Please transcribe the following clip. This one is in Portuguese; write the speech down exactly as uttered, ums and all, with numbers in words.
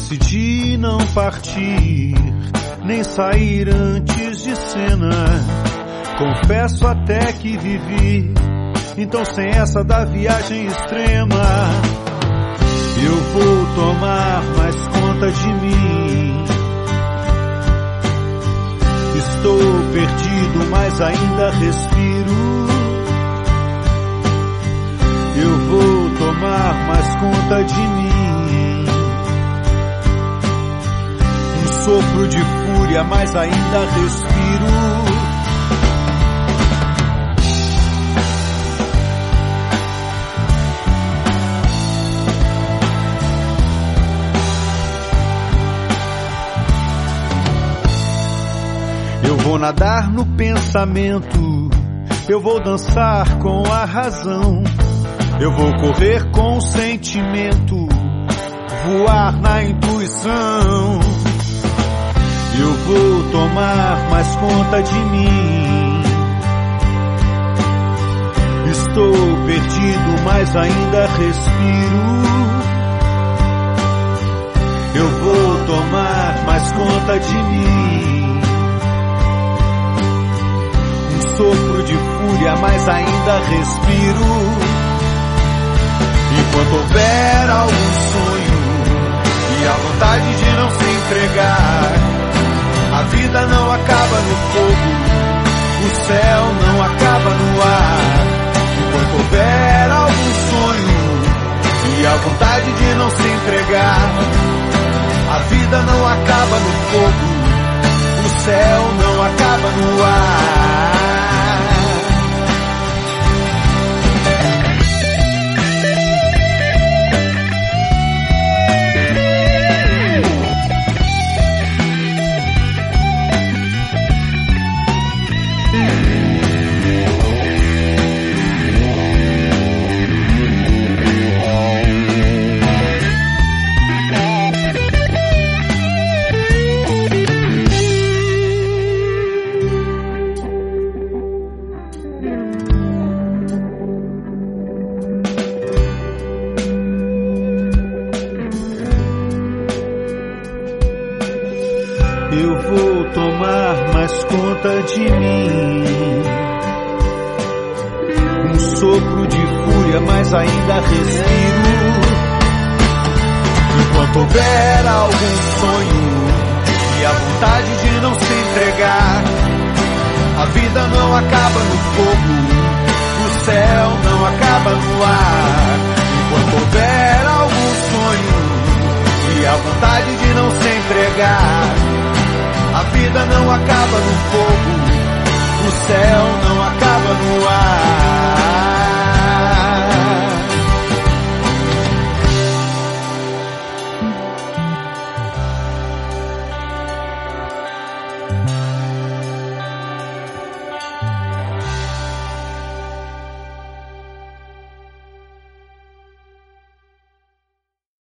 decidi não partir, nem sair antes de cena. Confesso até que vivi, então sem essa da viagem extrema. Eu vou tomar mais conta de mim. Estou perdido, mas ainda respiro. Eu vou tomar mais conta de mim. Um sopro de fúria, mas ainda respiro. Eu vou nadar no pensamento, eu vou dançar com a razão, eu vou correr com o sentimento, voar na intuição. Eu vou tomar mais conta de mim. Estou perdido, mas ainda respiro. Eu vou tomar mais conta de mim. Sopro de fúria, mas ainda respiro. Enquanto houver algum sonho e a vontade de não se entregar, a vida não acaba no fogo, o céu não acaba no ar. Enquanto houver algum sonho e a vontade de não se entregar, a vida não acaba no fogo, o céu não acaba no ar. Eu vou tomar mais conta de mim. Um sopro de fúria, mas ainda respiro. Enquanto houver algum sonho e a vontade de não se entregar, a vida não acaba no fogo, o céu não acaba no ar. Enquanto houver algum sonho e a vontade de não se entregar, a vida não acaba no fogo, o céu não